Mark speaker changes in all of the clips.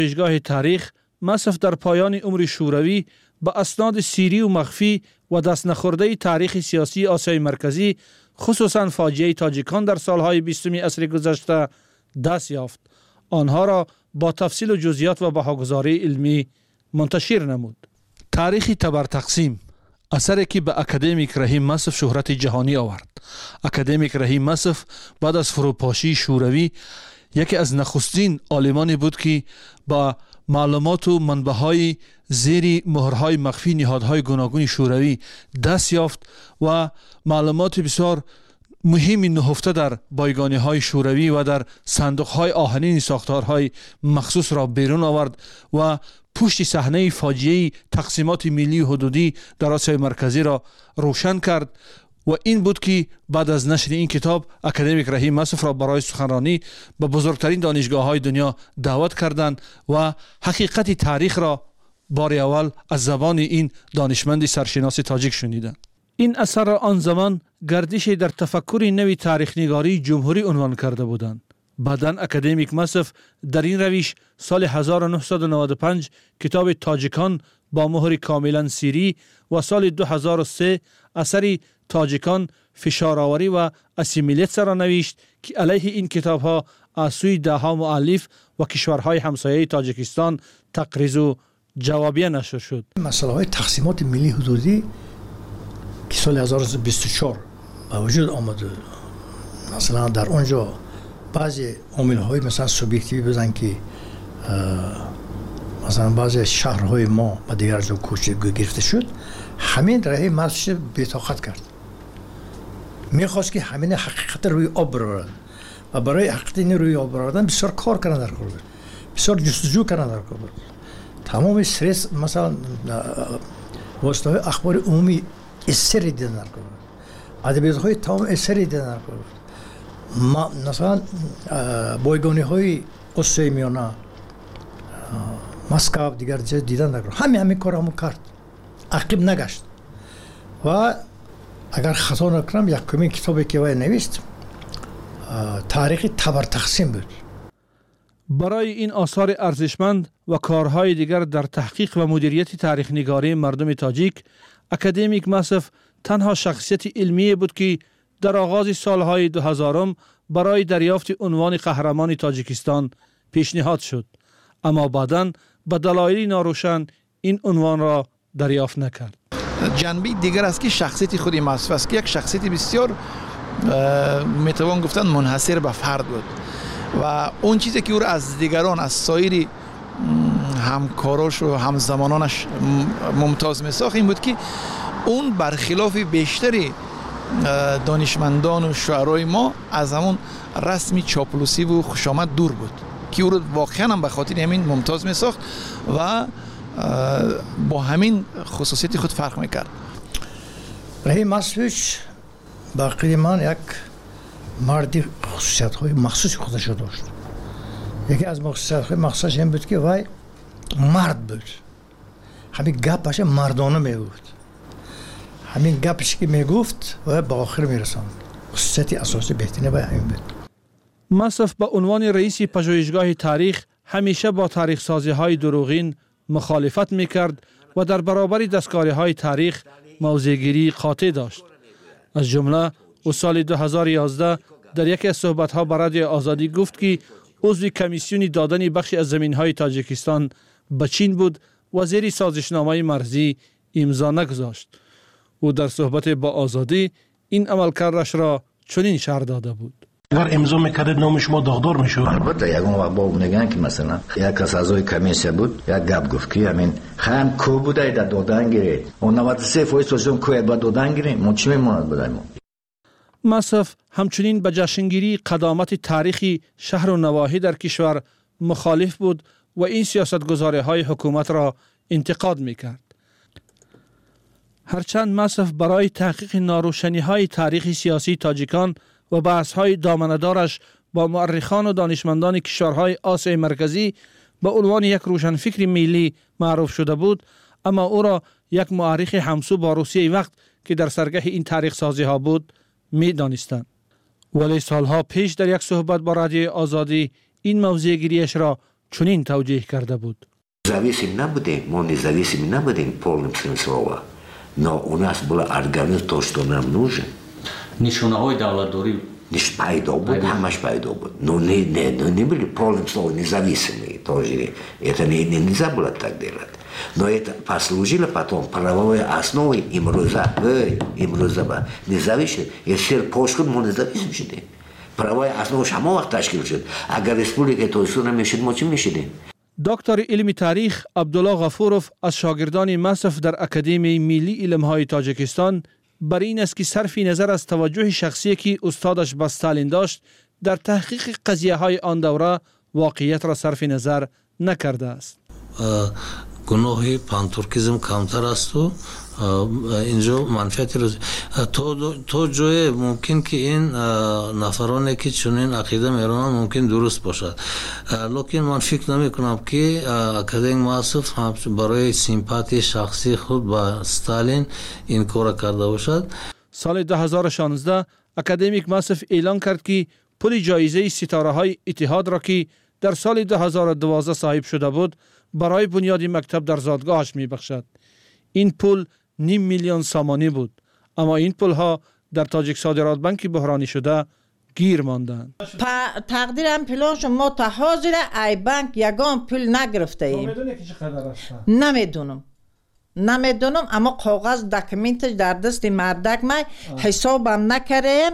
Speaker 1: پژوهشگاه تاریخ مصرف در پایان عمر شوروی به اسناد سیری و مخفی و دست نخورده تاریخ سیاسی آسیای مرکزی خصوصا فاجعه تاجیکان در سالهای 20 عصر گذشته دست یافت. آنها را با تفصیل و جزئیات و بهاگذاری علمی منتشر نمود. تاریخ تبر تقسیم اثری که به اکادمیک رحیم مصرف شهرت جهانی آورد. اکادمیک رحیم مصرف بعد از فروپاشی شوروی یکی از نخستین عالمانی بود که با معلومات و منبع‌های زیر مهرهای مخفی نهادهای گوناگون شوروی دست یافت و معلومات بسیار مهمی نهفته در بایگانی‌های شوروی و در صندوق‌های آهنین ساختارهای مخصوص را بیرون آورد و پشت صحنه فاجعه تقسیمات ملی و حدودی در آسیای مرکزی را روشن کرد و این بود که بعد از نشر این کتاب اکادمیک رحیم مصرف را برای سخنرانی به بزرگترین دانشگاه‌های دنیا دعوت کردند و حقیقت تاریخ را بار اول از زبان این دانشمند سرشناس تاجیک شنیدند. این اثر را آن زمان گردش در تفکر نوی تاریخ نگاری جمهوری عنوان کرده بودند. بعداً اکادمیک مصرف در این روش سال 1995 کتاب تاجیکان با مهر کاملا سیری و سال 2003 اثری تاجیکان فشارآوری و اسیمیلیت را نوشت که علیه این کتاب‌ها از سوی ده‌ها مؤلف و کشورهای همسایه تاجیکستان تقریض و جوابیه نشر شد.
Speaker 2: مسئله های تقسیمات ملی حدودی که سال 1924 به وجود آمده، مثلا در اونجا بعضی عامل‌های مثلا سوبیکتیوی بودن که مثلا بعضی شهرهای ما به دیگر جا کوچه گرفته شد، همین راه مصرفش بی‌طاقت کرد. میخواست که همین حقیقت روی آب برآورد و برای حقیقت این روی آب برآوردن بسیار کار کردن در کار بود، بسیار جستجو کردن در کار بود. تمام استرس مثلا واسطه‌های اخبار عمومی استری دیدن در کار بود، ادبیات‌های تمام استری دیدن در کار بود. مثلا بایگانی‌های آسیای میانه، مسکو دیگر جای دیدن در کار، همین کارامو کرد، عقب نگشت. و اگر خطا نکنم یکمین کتابی که وی نوشت تاریخ تبر تقسیم بود.
Speaker 1: برای این آثار ارزشمند و کارهای دیگر در تحقیق و مدیریت تاریخ نگاری مردم تاجیک، اکادمیک مصرف تنها شخصیت علمی بود که در آغاز سالهای 2000 برای دریافت عنوان قهرمان تاجیکستان پیشنهاد شد، اما بعداً به دلایلی ناروشن این عنوان را دریافت نکرد.
Speaker 3: جنبه دیگر است که شخصیت خود مصرف است که یک شخصیت بسیار میتوان گفتن منحصر به فرد بود و اون چیزی که او را از دیگران، از سایر همکاراش و همزمانانش ممتاز می‌ساخت این بود که اون برخلاف بیشتری دانشمندان و شاعرای ما از همون رسمی چاپلوسی و خوشامد دور بود که او را واقعا هم به خاطر همین ممتاز می‌ساخت و با همین خصوصیت خود فرق میکرد.
Speaker 2: رحیم مصرف با عقیده من یک مردی خصوصیت‌های مخصوص خودش داشت. یکی از خصوصیت‌های مخصوصش این بود که وی مرد بود. همین گپش مردانه میگفت. همین گپش که میگفت و به آخر میرساند. خصوصیت اساسی بهترین وی همین بود.
Speaker 1: مصرف به عنوان رئیس پژوهشگاه تاریخ همیشه با تاریخ سازی‌های دروغین مخالفت میکرد و در برابر دستکاری‌های تاریخ موضع‌گیری قاطع داشت. از جمله او سال 2011 در یکی از صحبت‌ها با رادیو آزادی گفت که عضو کمیسیون دادن بخشی از زمین‌های تاجیکستان به چین بود و زیر سازشنامه مرزی امضا نگذاشت. او در صحبت با آزادی این عملکردش را چنین شرح داده بود:
Speaker 4: اگر امضا میکردید نام شما داغدار میشد.
Speaker 5: البته یگان وقت با میگن که مثلا یک از اعضای کمیسیون بود، یک گپ گفت که همین خام کو بوده در دادن گیرید، اون 93% توشون کوی با دادن گیرید، ما چی میموند بدیم.
Speaker 1: مصرف همچنین به جشنگیری قدامت تاریخی شهر و نواحی در کشور مخالف بود و این سیاستگزاری‌های حکومت را انتقاد میکرد. هرچند مصرف برای تحقیق ناروشنی‌های تاریخ سیاسی تاجیکان و بحث‌های دامنه‌دارش با مورخان و دانشمندان کشورهای آسیای مرکزی به عنوان یک روشنفکر ملی معروف شده بود، اما او را یک مورخ همسو با روسیه وقت که در سرگه این تاریخ سازی ها بود می دانستند. ولی سالها پیش در یک صحبت با رادیو آزادی این موضوع گیریش را چنین توجیه کرده بود.
Speaker 6: Зависим набудем, мы независимы набудем в полном смысле слова, но у нас был организм то, что нам нужен.
Speaker 7: нишонаҳои давлатдорӣ
Speaker 6: пайдо буд, ҳамаш пайдо буд. Но не были в полном слове независимые тоже. Это нельзя было так делать. Но это послужило потом правовой основой имрӯза независим. Если пошкод мы независим шудем. Правовая основа ҳамон вақт ташкил шуд. Агар республика тоису намешуд, мо чӣ мешудем?
Speaker 1: دکتر علم تاریخ عبدالله غفورов از شاگردان مصرف در اکادمی ملی علمهای تاجیکستان بر این است که صرف نظر از توجه شخصی که استادش به استالین داشت در تحقیق قضیه های آن دوره واقعیت را صرف نظر نکرده است.
Speaker 8: گناه پانتورکیزم کمتر است و اینجا منفعتی رو تو جای ممکن که این نفرانی که چنین عقیده میرونن ممکن درست باشد، لیکن من فکر نمی کنم که اکادمی مصرف برای سیمپاتی شخصی خود با استالین این کار کرده باشد.
Speaker 1: سال 2016 اکادمیک مصرف اعلان کرد که پول جایزه ستاره های اتحاد را که در سال 2012 صاحب شده بود برای بنیاد مکتب در زادگاهش می بخشد. این پول 500,000 سامانی بود، اما این پول ها در تاجیک صادرات بانک بحرانی شده گیر ماندند.
Speaker 9: تقدیرم پولش ما تا حاضر ای بانک یگان پول نگرفته ایم.
Speaker 1: میدونی که چقدر است؟
Speaker 9: نمیدونم اما کاغذ داکیومنتش در دست مردک ما حسابم نکردیم.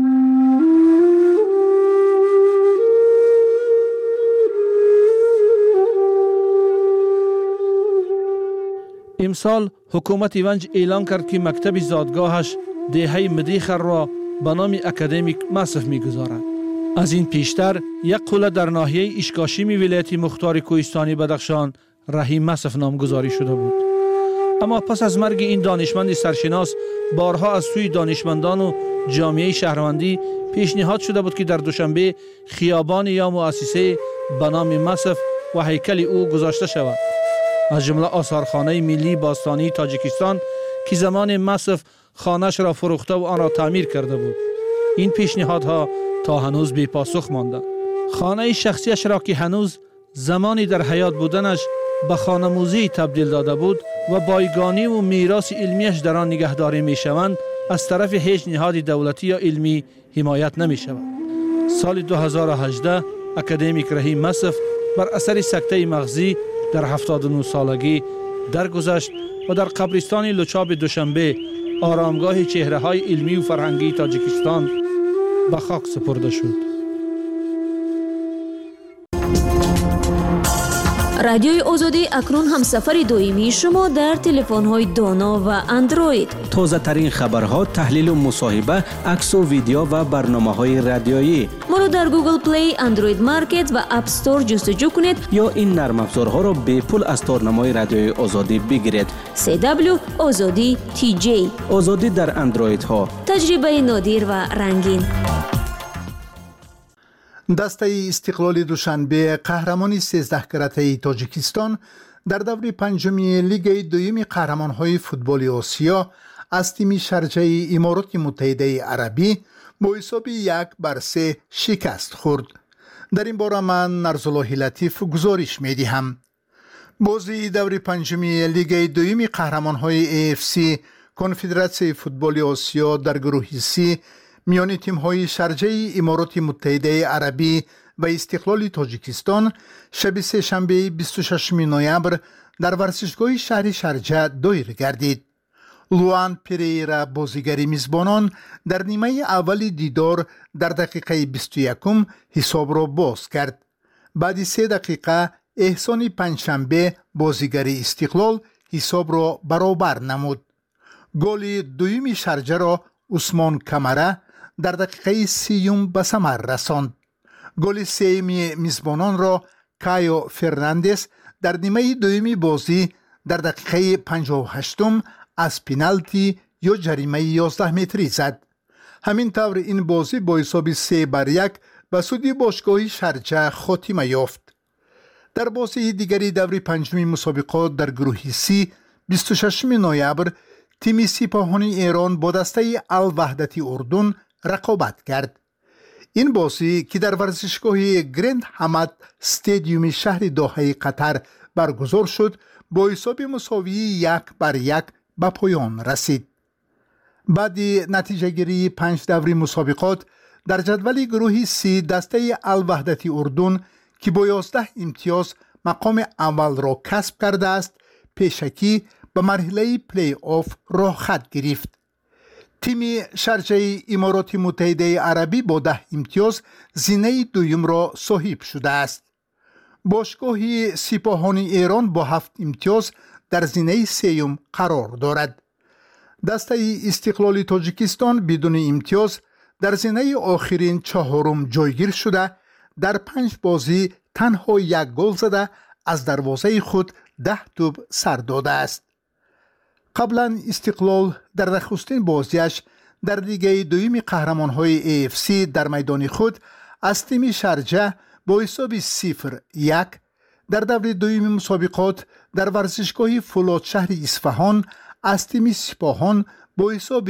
Speaker 1: امسال حکومت ونج اعلان کرد که مکتب زادگاهش دهه مدیخر را به نام اکادمیک مصرف می‌گذارد. از این پیشتر یک قله در ناحیه اشکاشیمی ولایت مختار کوهستانی بدخشان رحیم مصرف نامگذاری شده بود. اما پس از مرگ این دانشمند سرشناس بارها از سوی دانشمندان و جامعه شهروندی پیشنهاد شده بود که در دوشنبه خیابان یا مؤسسه به نام مصرف و هیکل او گذاشته شود. از جمله آثارخانه ملی باستانی تاجیکستان که زمان مصرف خانه‌اش را فروخته و آن را تعمیر کرده بود. این پیشنهادها تا هنوز بی پاسخ مانده. خانه شخصیش را که هنوز زمانی در حیات بودنش به خانه موزی تبدیل داده بود و بایگانی و میراث علمیش در آن نگهداری می شوند، از طرف هیچ نهاد دولتی یا علمی حمایت نمی شود. سال 2018 اکادمیک رحیم مصرف بر اثر سکته مغزی در 79 سالگی درگذشت و در قبرستان لوچاب دوشنبه آرامگاه چهره‌های علمی و فرهنگی تاجیکستان به خاک سپرده شد.
Speaker 10: رادیوی آزادی اکنون همسفر دائمی شما در تلفن‌های دانا و اندروید.
Speaker 11: تازه ترین خبرها، تحلیل و مصاحبه، عکس و ویدیو و برنامه‌های رادیویی.
Speaker 10: ما را در گوگل پلی، اندروید مارکت و اپ استور جستجو کنید
Speaker 11: یا این نرم افزارها را به پول از تارنمای رادیوی آزادی بگیرید.
Speaker 10: CW آزادی TJ.
Speaker 11: آزادی در اندروید ها.
Speaker 10: تجربه نادر و رنگین.
Speaker 3: دسته استقلال دوشنبه قهرمانی 13 کرته تاجیکستان در دور پنجمی لیگ دوم قهرمان‌های فوتبال آسیا از تیم شارجه امارات متحده عربی با حساب 1-3 شکست خورد. در این باره من نرزالله لطیف گزارش می‌دهم. بازی دور پنجمی لیگ دوم قهرمان‌های AFC کنفدراسیون فوتبال آسیا در گروه C میان تیم‌های شارجه امارات متحده عربی و استقلال تاجیکستان شب سه‌شنبه 26 نوامبر در ورزشگاه شهر شارجه دایر گردید. لوان پریرا بازیگر میزبانان در نیمه اول دیدار در دقیقه 21 حساب را باز کرد. بعد 3 دقیقه احسان پنجشنبه بازیگر استقلال حساب را برابر نمود. گل دوم شارجه را عثمان کمره در دقیقه 30 به ثمر رساند. گل سوم میزبانان را کایو فرناندز در نیمه دوم بازی در دقیقه 58 از پنالتی یا جریمه 11 متری زد. همین طور این بازی با حساب 3-1 به سود باشگاه شارجه خاتمه یافت. در بازی دیگری دور پنجمی مسابقات در گروه C 26 نوامبر تیم سپاهان ایران با دسته الوحدت اردن رقابت کرد.
Speaker 12: این بازی که در ورزشگاه گرند حمد استادیوم شهر دوحه قطر برگزار شد با حساب مساوی 1-1 به پایان رسید. بعد نتیجه گیری 5 دوره مسابقات در جدول گروه سی دسته الوحدت اردن که با 11 امتیاز مقام اول را کسب کرده است پیشکی به مرحله پلی آف راه خط گرفت. تیم شارجه امارات متحده عربی با 10 امتیاز زینه دوم را صاحب شده است. باشگاه سپاهان ایران با 7 امتیاز در زینه سوم قرار دارد. دسته استقلال تاجیکستان بدون امتیاز در زینه آخرین چهارم جایگیر شده در 5 بازی تنها 1 گل زده از دروازه خود 10 توپ سر داده است. قبلا استقلال در نخستین بازیش در لیگ دوم قهرمان‌های AFC در میدان خود از تیم شارجه با حساب 0-1 در دور دوم مسابقات در ورزشگاه فولاد شهر اصفهان از تیم سپاهان با حساب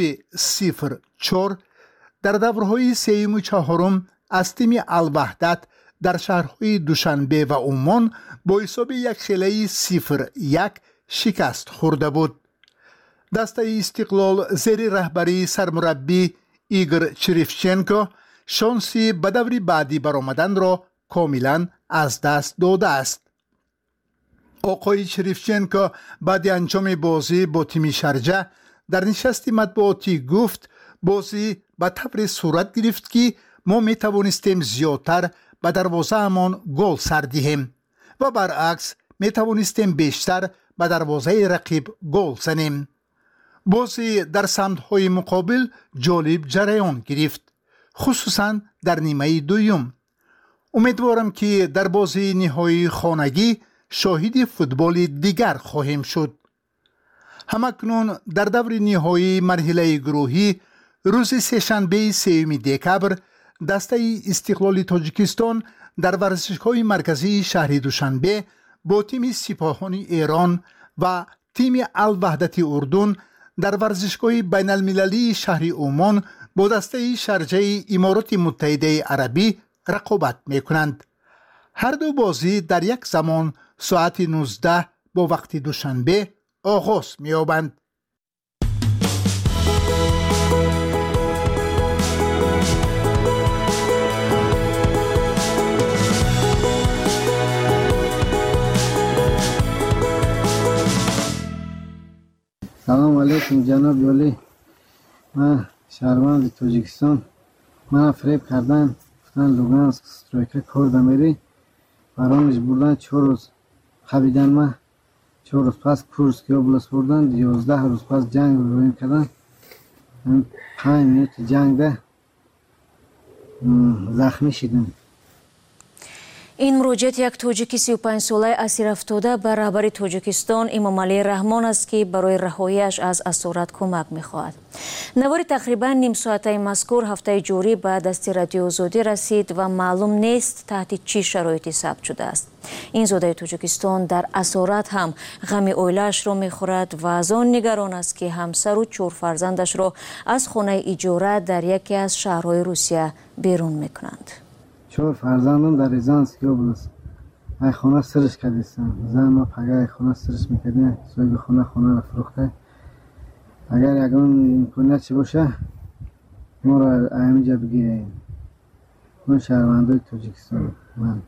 Speaker 12: 0-4 در دورهای سوم و چهارم از تیم الوحدت در شهرهای دوشنبه و عمان با حساب 1-0 شکست خورده بود. دسته استقلال زیر رهبری سرمربی ایگور چریفچنکو شانسی به دور بعدی برآمدن را کاملا از دست داده است. آقای چریفچنکو بعد انجام بازی با تیم شارجه در نشست مطبوعاتی گفت بازی به طور صورت گرفت که ما می توانستیم زیادتر به دروازه امان گل سر دهیم و برعکس می توانستیم بیشتر به دروازه رقیب گل زنیم. بازی در سمت‌های مقابل جالب جریان گرفت، خصوصا در نیمه دوم. امیدوارم که در بازی نهایی خانگی شاهد فوتبال دیگر خواهیم شد. همکنون در دور نهایی مرحله گروهی روز سه‌شنبه 3 دکبر دسته استقلال تاجیکستان در ورزشگاه مرکزی شهر دوشنبه با تیم سپاهان ایران و تیم الوحدت اردن در ورزشگاه بین المللی شهر عمان با دسته شارجه امارات متحده عربی رقابت می کنند. هر دو بازی در یک زمان ساعت 19 با وقت دوشنبه آغاز می یابند.
Speaker 13: سلام علیکم جناب ولی، من شهروند تاجیکستان. من فریب کردن گفتن لوگانسک استرایکر کرد میری برامش بردن 4 روز خوابیدن. من 4 روز پس کورسک اوبلاست بردن، 11 روز پس جنگ رو رویم کردن. 5 منوت جنگ ده زخمی شدم.
Speaker 10: این مروجیت یک توجیکی 35 ساله اسیر افتاده به رهبر تاجیکستان امامعلی رحمان است که برای رهاییش از اسارت کمک می‌خواهد. نوار تقریبا نیم ساعته مذکور هفته جوری به دست رادیو آزادی رسید و معلوم نیست تحت چه شرایطی ثبت شده است. این زاده تاجیکستان در اسارت هم غم اویلش را می‌خورد و از آن نگران است که همسر و 4 فرزندش را از خانه اجاره در یکی از شهرهای روسیه بیرون می‌کنند.
Speaker 13: 4 فرزندم در ریزانسک اوبلاست. ای خانه سرش کردیستم. زن ما پگه خانه سرش میکردیم. صاحب خانه را فروخته. اگر یکان امکانیت چی باشه ما را اینجا بگیریم. من شهروندای تاجیکستان. من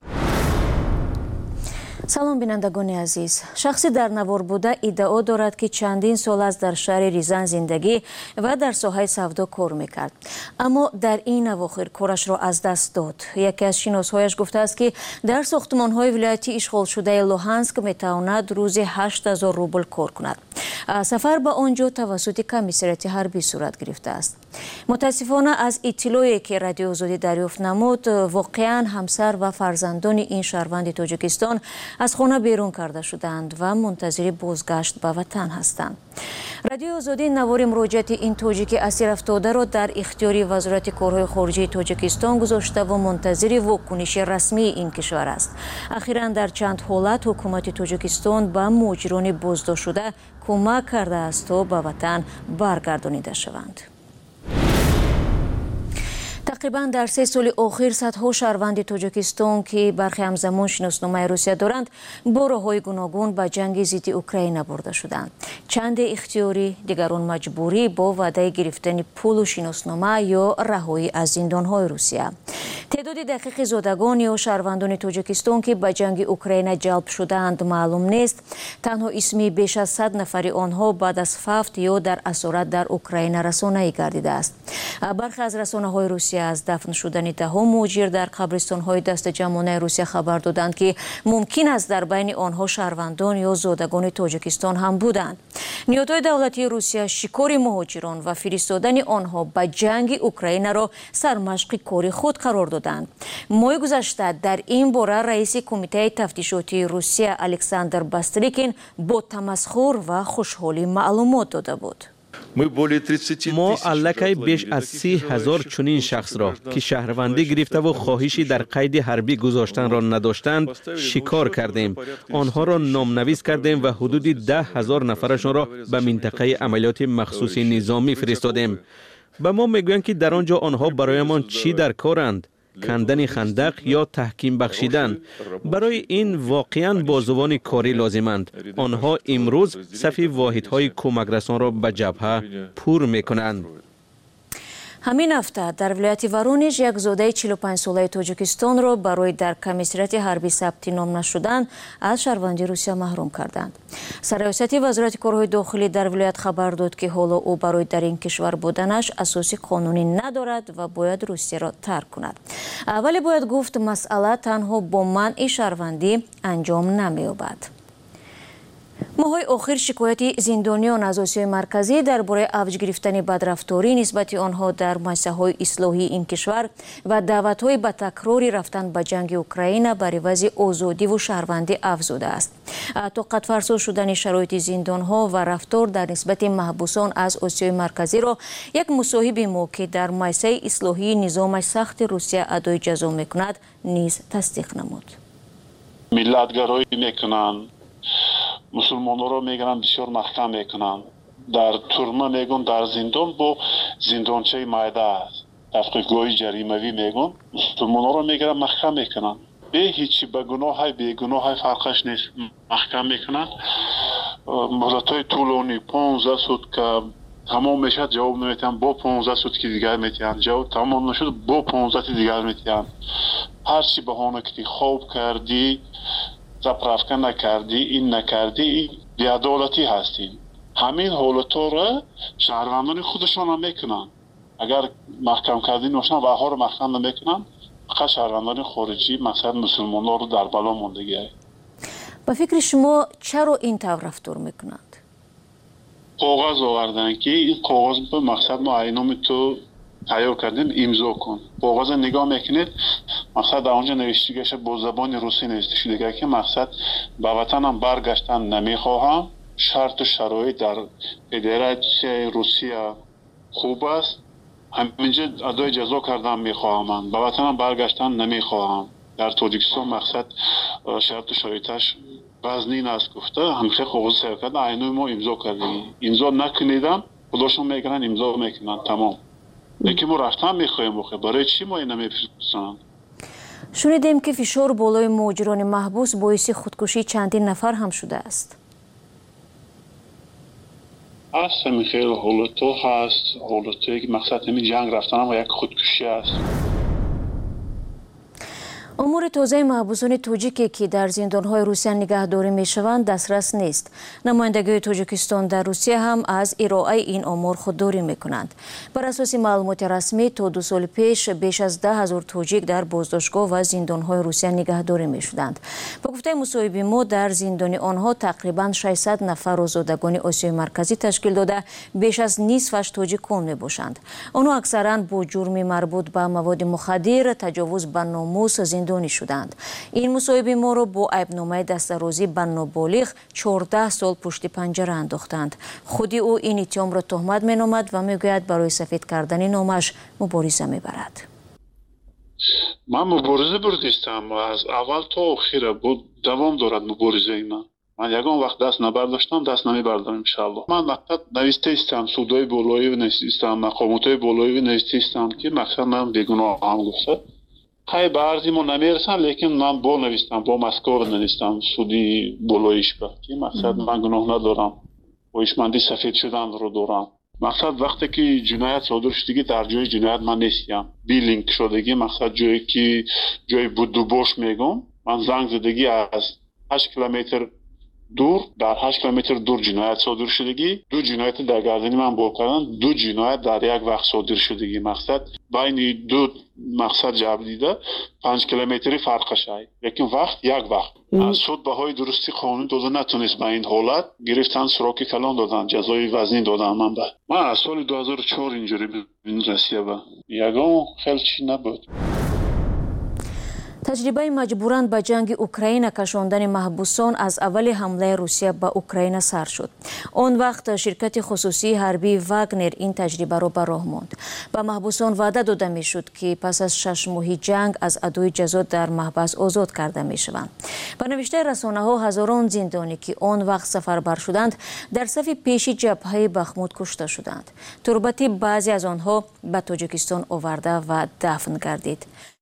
Speaker 10: سلام بینندگان عزیز. شخصی در نوار بوده ادعا دارد که چندین سال است در شهر ریزان زندگی و در ساحه سودا کار میکرد، اما در این اواخر کارش را از دست داد. یکی از شناسهایش گفته است که در ساختمان‌های ولایتی اشغال شده لوهانسک میتواند روزی 8000 روبل کار کند. سفر به آنجا توسط کمیسریات حربی صورت گرفته است. متاسفانه از اطلاعی که رادیو آزادی دریافت نمود، واقعا همسر و فرزندان این شهروند تاجیکستان از خانه بیرون کرده شدند و منتظر بازگشت به وطن هستند. رادیو آزادی نوار مراجعت این تاجیک اسیر افتاده را در اختیار وزارت کارهای خارجه تاجیکستان گذاشته و منتظر واکنش رسمی این کشور است. اخیراً در چند حالت حکومت تاجیکستان به مهاجران بازداشت شده کمک کرده است تا به وطن برگردانیده شوند. تقریبا در 3 سال اخیر صدها شهروند تاجیکستان که برخی همزمان شناسنامه روسیه دارند با راه‌های گوناگون به جنگ ضد اوکراین برده شدند. چند اختیاری، دیگران مجبوری با وعده گرفتن پول و شناسنامه یا رهایی از زندان‌های روسیه. تعداد دقیق زادگان یا شهروندان تاجیکستان که به جنگ اوکراین جلب شدند معلوم نیست. تنها اسمی بیش از 100 نفر آنها بعد از فوت یا در اسارت در اوکراین رسانه‌ای گردیده است. برخی از رسانه‌های روسیه از دفن شدن ده‌ها مهاجر در قبرستان‌های دست جمعانه روسیه خبر دادند که ممکن است در بین آنها شهروندان یا زادگان تاجیکستان هم بودند. نهادهای دولتی روسیه شکار مهاجران و فرستادن آنها به جنگ اوکراین را سرمشق کار خود قرار دادند. ماه گذشته در این باره رئیس کمیته تفتیشاتی روسیه الکساندر باستریکین با تمسخر و خوشحالی معلومات داده بود.
Speaker 14: ما الکی بیش از 30,000 چنین شخص را که شهروندی گرفته و خواهشی در قید حربی گذاشتن را نداشتند شکار کردیم. آنها را نامنویس کردیم و حدود 10,000 نفرشان را به منطقه عملیات مخصوص نظامی فرستادیم. به ما میگویند که در آنجا آنها برایمان چی در کارند؟ کندن خندق یا تحکیم بخشیدن. برای این واقعاً بازوان کاری لازمند. آنها امروز صف واحدهای کمک رسان را به جبهه پر میکنند.
Speaker 10: همین هفته در ولایت ورونیژ یک زاده 45 ساله تاجیکستان را برای در کمیسریت حربی ثبت نام نشدن از شهروندی روسیه محروم کردند. سرریاست وزارت کارهای داخلی در ولایت خبر داد که حالا او برای در این کشور بودنش اساس قانونی ندارد و باید روسیه را ترک کند. ولی باید گفت مسئله تنها با منع شهروندی انجام نمی‌یابد. ماهای آخر شکایت زندانیان از آسیای مرکزی درباره اوج گرفتن بدرفتاری نسبت آنها در مؤسسه‌های اصلاحی این کشور و دعوت‌های به تکراری رفتن به جنگ اوکراین بر عوض آزادی و شهروندی افزوده است. طاقت فرسا شدن شرایط زندان‌ها و رفتار در نسبت محبوسان از آسیای مرکزی را یک مصاحب ما که در مؤسسه اصلاحی نظام سخت روسیه ادای جزا می‌کند نیز تصدیق نمود.
Speaker 15: ملت‌گرایی می‌کنند. مسلمان‌ها را میگن بسیار محکم میکنن. در تورما میگن در زندان با زندانچه مایده است. تحقیقات جریمه‌ای میگن مسلمان‌ها را میگن محکم میکنن. به هیچ به گناه فرقش نیست. محکم میکنن. مدت‌های طولانی 15 سوت تمام میشه جواب نمیتن با 15 سوت که دیگر میتن جواب تمام نشد با 15 دیگر میتن. هر چی بهانه که خواب کردی زپرافکن نکردی این نکردی بی‌عدالتی هستین. همین حالتا را شهروندان خودشان هم میکنن. اگر محکم کردی نوشن و ها رو محکم نمیکنن فقط شهروندان خارجی مثلا مسلمانان رو در بلا موندگی.
Speaker 10: با فکر شما چرا این طور رفتار میکنند؟
Speaker 15: کاغذ آوردن که این کاغذ به مقصد ما اینام تو تیار کردیم امضا کن. کاغذ نگاه میکنید مقصد در آنجا نوشته گشه با زبان روسی نوشته شده که مقصد به وطنم برگشتن نمیخواهم. شرط و شرایط در فدراسیون روسیه خوب است. همینجا ادای جزا کردن میخواهم. به وطنم برگشتن نمیخواهم. در تاجیکستان مقصد شرط و شرایطش وزنین است گفته. همیشه کاغذ سر کرد اینو ما امضا کردیم. امضا نکنیدم خودشون میگن امضا میکنن تمام. لیکن ما رفتن میخوایم برای چی ما این نمیفرستن؟
Speaker 10: شنیدیم که فشار بالای مهاجران محبوس باعث خودکشی چندین نفر هم شده است.
Speaker 15: اصلا خیلی حالتو هست. حالتوی که مقصد همین جنگ رفتن هم یک خودکشی است.
Speaker 10: امور تازه محبوسان تاجیکی که در زندان‌های روسیه نگهداری می‌شوند دسترس نیست. نمایندگی تاجیکستان در روسیه هم از ارائه این امور خودداری می‌کنند. بر اساس معلومات رسمی تا 2 سال پیش بیش از 10,000 تاجیک در بازداشتگاه و زندان‌های روسیه نگهداری می‌شدند. با گفته مصاحبه ما در زندان آنها تقریباً 600 نفر زادگان آسیای مرکزی تشکیل داده بیش از نصفش تاجیکان می‌باشند. آنها اکثراً با جرم مربوط به مواد مخدر، تجاوز به ناموس زندانی شدند. این مصاحبه ما را با عیبنامه دستاوردی به نابالغ 14 سال پشت پنجره انداختند. خودی او این اتهام را تهمت مینامد و میگوید برای سفید کردن نامش مبارزه میبرد.
Speaker 15: من مبارزه بردیستم و از اول تا آخر بود دوام دارد مبارزه من. من یگان وقت دست نبرداشتم دست نمیبردم انشالله. من مقصد نوشته استم سودای بالایی نوشته مقامات بالایی نوشته استم که مقصد من بیگناه هم گفته خیلی به عرضی ما نمیرسن لیکن من با نوشتم با مسکو نوشتم سودی بالایش با که مقصد من گناه ندارم و ایشمندی سفید شدن رو دارم. مقصد وقتی که جنایت صادر شدگی در جای جنایت من نیستم بیلینک شدگی مقصد جایی که جای بودوبوش میگم من زنگ زدگی از 8 کیلومتر دور در 8 کیلومتر دور جنایت صادر شدگی دو جنایت در گردنی من بول کردن دو جنایت در یک وقت صادر شدگی مقصد بین دو مقصد جبر دیده 5 کیلومتری فرقش ای لیکن وقت یک وقت از سود بهای درستی قانون داده نتونست به این حالت گرفتن سراغ کلان دادن جزای وزنی دادن من از سال 2004 اینجوری به این رسیده با یگان خیلی چی نبود.
Speaker 10: таҷрибаи маҷбуран ба ҷанги Украина кашондани маҳбусон аз аввали ҳамлаи Русия ба Украина сар шуд. Он вақт ширкати хусусии ҳарбии Вагнер ин таҷрибаро ба роҳ монд. Ба маҳбусон ваъда дода мешуд ки пас аз 6 моҳи ҷанг аз адои ҷазо дар маҳбас озод карда мешаванд. Ба навиштаи расонаҳо ҳазорон зиндонӣ ки он вақт сафарбар шуданд дар сафи пеши ҷабҳаи Бахмут кушта шуданд. Турбати баъзе аз онҳо ба Тоҷикистон оварда ва дафн гардид.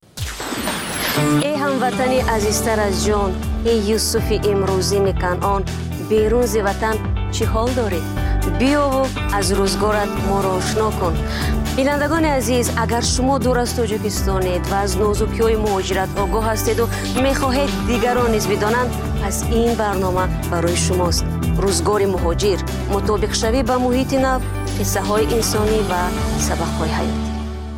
Speaker 10: ای هموطنی عزیزتر از جان، ای یوسف امروزی کنعان، بیرون ز وطن چی حال داری؟ بیا و از روزگارت ما را آشنا کن. بینندگان عزیز، اگر شما دور از تاجیکستانید و از نازکی‌های مهاجرت آگاه هستید و می‌خواهید دیگران نیز بدانند، پس این برنامه برای شماست. روزگار مهاجر، مطابق شوی با محیط نو، قصه‌های انسانی و سبق‌های حیاتی.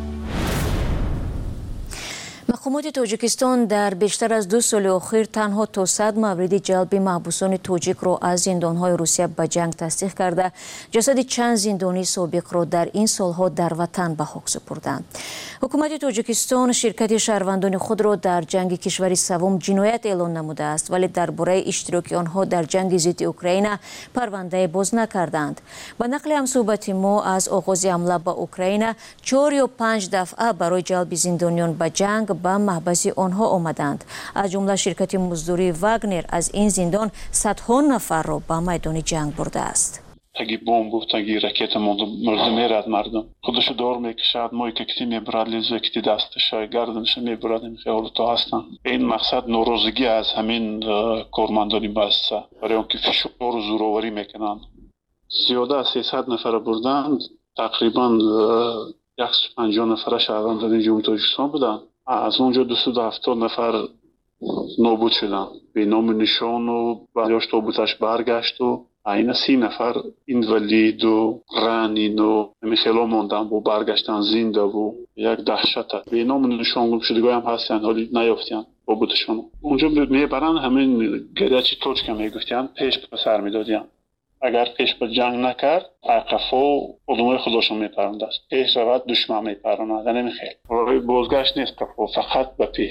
Speaker 10: مقامات توجیکستان در بیشتر از 2 سال اخیر تنها تا 100 مورد جلب محبوسان توجیک را از زندانهای روسیه به جنگ تصدیق کرده جسد چند زندانی سابق را در این سالها در وطن به خاک سپردند. حکومت توجیکستان شرکت شهروندان خود را در جنگ کشور سوم جنایت اعلان نموده است ولی درباره اشتراک آنها در جنگ ضد اوکراین پرونده باز نکردند. با نقل همصحبت ما از آغاز حمله به اوکراین 4 یا 5 دفعه برای جلب زندانیان به جنگ به محبس آنها آمدند. از جمله شرکت مزدوری واگنر از این زندان صدها نفر را به میدان جنگ برده است.
Speaker 15: تگی بمب و تگی راکت مرده میرد مردم خودشو دور میکشد ما کتی میبرد لیزو کتی دستش گردنش میبرد این خیال تو هستن. این مقصد ناراضگی از همین کارمندانی بسته برای اونکه فشار و زورآوری میکنند. زیاده از 300 نفر بردند تقریبا 150 نفر شهروندان جمهوری تاجیکستان بودند. از اونجا 270 نفر نابود شدن به نام نشان و بعدش تابوتش برگشت و این 30 نفر اینولید و رنین و میخیلا موندن و برگشتن زنده و یک دهشت به نام نشان گم شدگاه هم هستن حالی نیافتن تابوتشون اونجا میبرن همین گرچی توچکه میگفتن پیش به سر میدادن اگر پیش به جنگ نکرد عقفا ادامه خودشون میپرند است پیش رود دشمن میپرند نمیخیر برای بازگشت نیست فقط به پیش.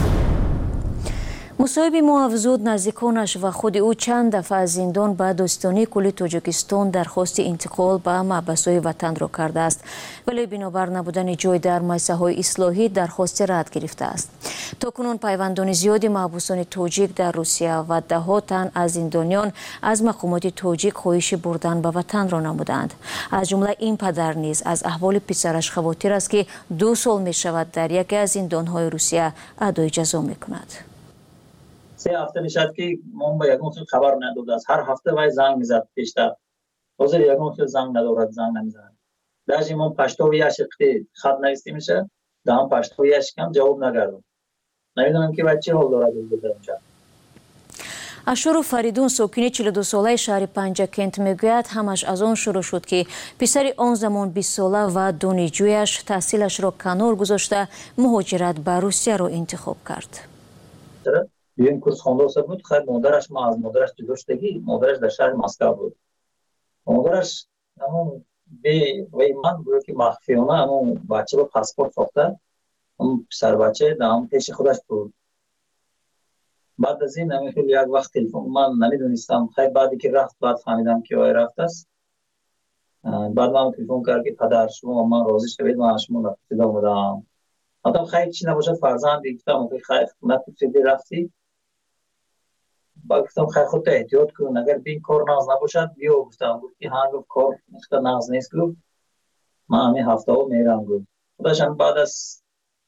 Speaker 10: مصاحب ما افزود نزدیکانش و خود او چند دفعه از زندان به داستانی کل تاجیکستان درخواست انتقال به محبس‌های وطن را کرده است ولی بنابر نبودن جای در مؤسسه‌های اصلاحی درخواست رد گرفته است. تاکنون پیوندان زیادی محبوسان تاجیک در روسیه و ده‌ها تن از زندانیان از مقامات تاجیک خواهش بردن به وطن را نمودند. از جمله این پدر نیز از احوال پسرش خواطر است که 2 سال می شود در یکی از زندان‌های روسیه ادای جزا می‌کند.
Speaker 16: 3 هفته میشد که ما به یگان خیلی خبر نداده است. هر هفته وای زنگ میزد پیشتر. حاضر یگان خیلی زنگ ندارد زنگ نمیزد. داشت ما پشتویش خط نوشته میشه. دام پشتویش کم جواب نگردم. نمیدونم که بچه حال دارد اونجا.
Speaker 10: اشور فریدون ساکن 42 ساله شهر پنجکنت میگوید همش از آن شروع شد که پسر آن زمان 20 ساله و دانشجویش تحصیلش را کنار گذاشته مهاجرت به روسیه را انتخاب کرد.
Speaker 16: این کورس خونده بود خیلی مادرش ما از مادرش جدا شدگی مادرش در شهر مسکو بود مادرش همون به من بود که مخفیانه همون بچه با پاسپورت ساخته اون پسر بچه دام پیش خودش بود بعد از این همین خیلی یک وقت تلفن من نمیدونستم خیلی بعدی که رفت بعد فهمیدم که وای رفت است بعد من تلفن کرد که پدر شما من راضی شوید من شما نپرسیده بودم حتی خیلی چی نباشد فرزند دیگفتم خیلی نپرسیدی رفتی گفتم خیلی خودت احتیاط کن، اگر به این کار ناز نباشد بیا. گفتم گفت که ها گفت کار اختا ناز نیست. گفت من همین هفته ها میرم. گفت خودشم بعد از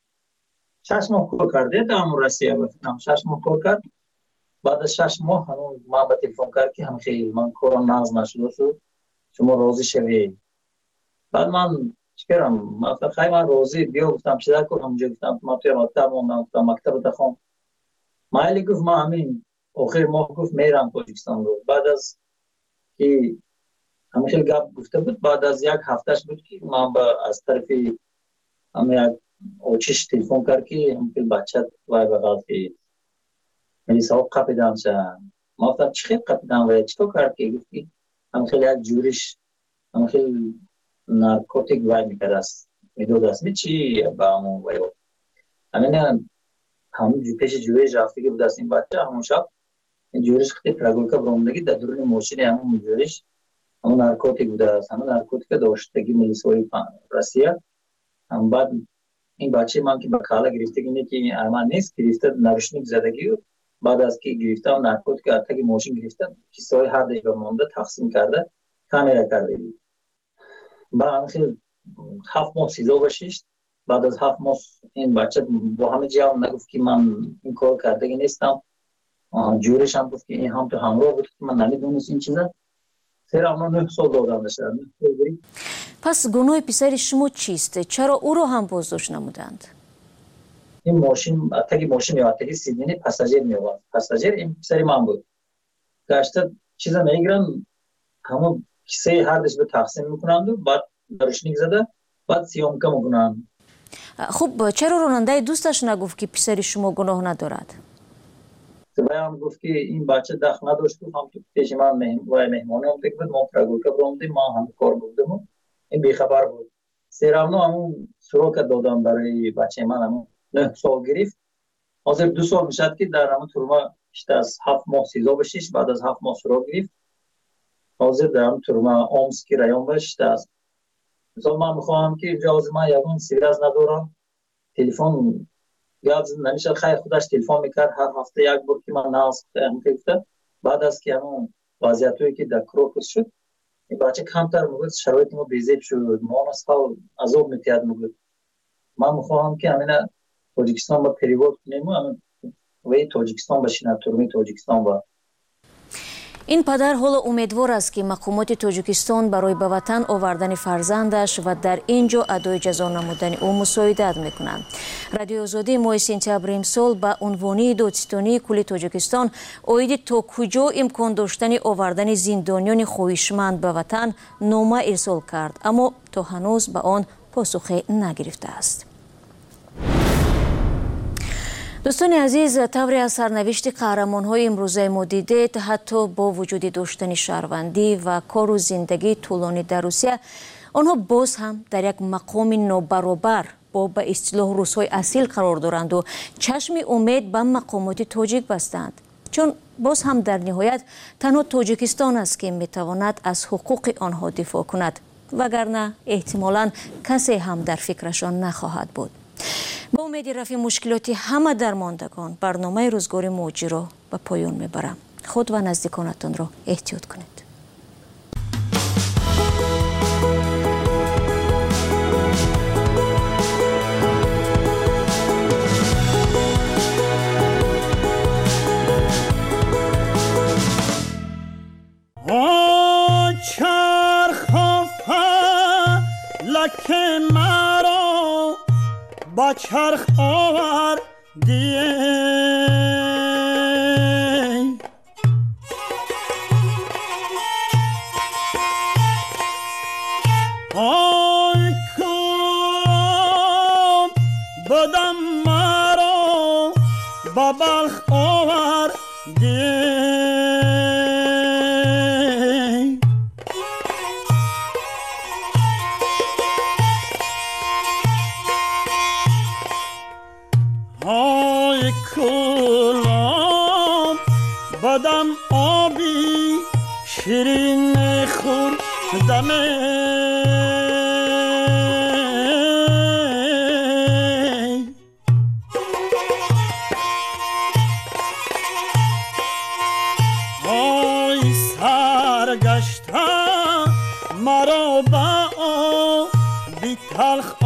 Speaker 16: 6 ماه کار کرده تا روسیه گفتم 6 ماه کار کرد. بعد از 6 ماه همون ما با تلفن کرد که هم خیلی من کارم ناز نشده شد، شما راضی شوید. بعد من چیکارم؟ مثلا خیلی من راضی بیا. گفتم چیکار کنم؟ اونجا گفتم ما توی مکتب موندم. گفتم مکتب بخونم. مایلی گفت ما همین آخر ماه گفت میرم تاجیکستان. رو بعد از که همین خیلی گپ گفته بود، بعد از 1 هفتهش بود که من از طرف همین اوچش تلفن کرد که همین بچه وای بغل که میلی صاحب قپیدن شد. ما گفتم چی خیلی قپیدن و چطور کرد که گفت که همین خیلی یک جورش همین خیلی نارکوتیک وای میکرد است میدود است می چی با همون وای همین همون پیش جویش رفته که بود است این بچه همون شب این جورش خیلی پرگولکا برامدگی در درون موشین همون جورش همون نارکوتیک بوده است. همون نارکوتیک داشتگی ملیسوی روسیه. هم بعد این بچه من که به کالا گرفتگی اینه که ارمان نیست گرفته نوشنیک زدگی و بعد از که گرفته هم نارکوتیک اتاقی موشین گرفته کیسای هر دیگه مونده تقسیم کرده کامیرا کرده. بعد هم خیلی 7 ماه سیزو بشیشت. بعد از 7 ماه این بچه با همه جا نگفت که من این کار کردگی نیستم. جورش هم گفت که این هم تو همراه بود که من نمیدونست این چیزه. سر اما 9 سال دادم بشه.
Speaker 10: پس گناه پسر شما چیست؟ چرا او رو هم بازداشت نمودند؟
Speaker 16: این ماشین اتاقی ماشین یا اتاقی سیدنی پاساژیر میواد. پاساژیر این پسر من بود. گاشته چیزا میگیرن همون کیسه هر دش به تقسیم میکنند و بعد روشنیک زده بعد سیام کم میکنند.
Speaker 10: خب چرا راننده دوستش نگفت که پسر شما گناه ندارد؟
Speaker 16: هم گفت که این بچه دخل نداشت. گفت هم تو پیش من مهمانی هم تک بود. ما پرگولکا برامدیم ما هم کار بودیم. این بیخبر بود. سیرامنو همون سروک دادم برای بچه من همون 9 سال گرفت. حاضر 2 سال میشد که در همون تورما بیشتر از 7 ماه سیزا بشیش. بعد از 7 ماه سروک گرفت. حاضر در همون تورما آمسکی رایون بشت است. مثلا من میخواهم که اجازه من یکون سیراز ندارم. تلفن یاد نمیشه خیلی خودش تلفن میکرد هر هفته 1 بار که من ناز گرفته. بعد از که همون وضعیتی که در کروکس شد این بچه کمتر میگه شرایط ما بیزیب شد. ما اصلا عذاب میتیاد میگه من میخواهم که همین تاجیکستان با پریواد کنیم و تاجیکستان بشینه تورمی تاجیکستان با.
Speaker 10: این پدر حالا امیدوار است که مقامات تاجیکستان برای به وطن آوردن فرزندش و در اینجا ادای جزا نمودن او مساعدت میکنند. رادیو آزادی ماه سپتامبر امسال با عنوان دادستانی کل تاجیکستان اوید تا کجا امکان داشتن آوردن زندانیان خواهشمند به وطن نامه ارسال کرد، اما تا هنوز به آن پاسخی نگرفته است. دوستان عزیز، طوری از سرنوشت قهرمان‌های امروزه ما دیدید، حتی با وجود داشتن شهروندی و کار و زندگی طولانی در روسیه، آنها باز هم در یک مقام نابرابر با به اصطلاح روس‌های اصیل قرار دارند و چشم امید به مقامات تاجیک بستند، چون باز هم در نهایت تنها تاجیکستان است که میتواند از حقوق آنها دفاع کند، وگرنه احتمالاً کسی هم در فکرشان نخواهد بود. با امید رفع مشکلات همه درماندگان برنامه روزگار موجی را به پایان میبرم. خود و نزدیکانتان را احتیاط کنید.
Speaker 17: با چرخ آوردی آی کام بدم مرا با بلخ آوردی بدم آبی شیرین خوردمه با بی تلخ